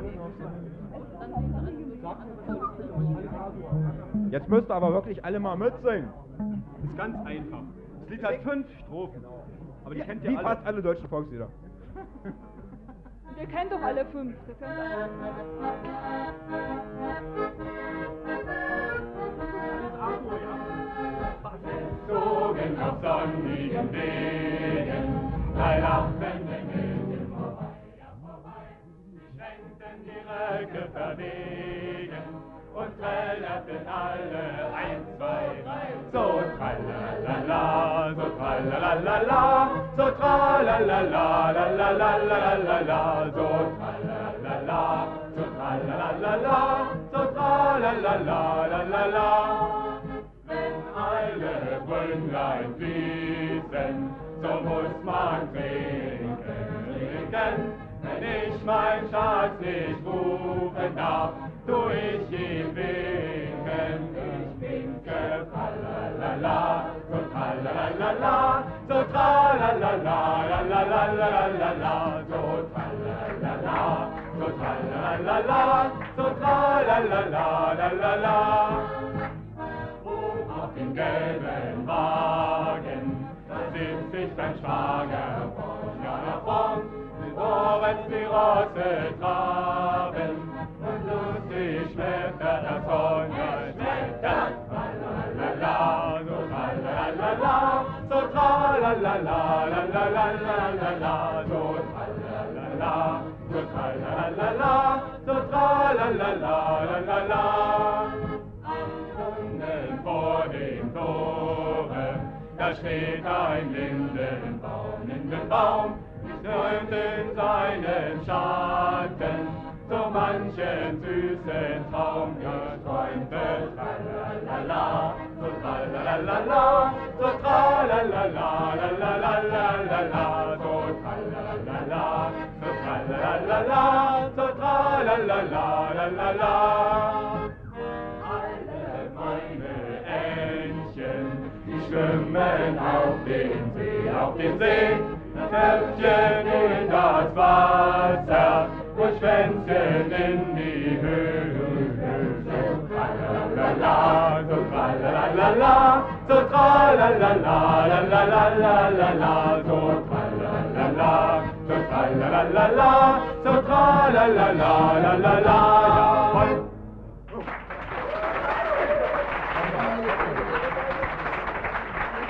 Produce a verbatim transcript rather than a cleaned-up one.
Jetzt müsst ihr aber wirklich alle mal mitsingen. Das ist ganz einfach. Das Lied hat fünf Strophen. Aber die Ja, kennt ihr wie alle. fast alle deutschen Volkslieder. Wir kennen doch alle fünf. Wir können alle. Zogen auf sonnigen Wegen, bei lachenden Mädchen vorbei, ja vorbei. Sie schwenkten die Röcke verwegen und trällerten alle ein, zwei, drei. So tralalala, so tralalala, so tralalala, lalalala, so tralalala, so tralalala, so tralalala, lalala. Wenn alle Brünnlein fließen, so muss man trinken, trinken. Wenn ich mein Schatz nicht rufen darf, tu ich ihm winken. Ich winke, tralalala, so tralalala, so tralalala, lalalala, so tralalala, so tralalala, so tralalala, lalala. Auf dem gelben Wagen, da sitzt sich dein Schwager von ja nach vorn, worin die Rosse traben, und lustig schmeckt er das Horn, ja schmeckt er, tralalala, so tralalala, so tralalala, lalalala, so tralalala, so tralalala, so tralalala, lalala. Vor dem Tore, da steht ein Lindenbaum, Lindenbaum, träumt in seinen Schatten, so manchen süßen Traum geträumte, tralalala, so tralalala, so tralalala, lalalala, so tralalala, so tralalala, so tralalala, lalala. Schwimmen auf den See, auf den See, Köpfchen in das Wasser und Schwänzchen in die Höhe. So tralalala, so tralalala, so tralalala, lalalala, so tralalala, so tralalala, so tralalala, lalala.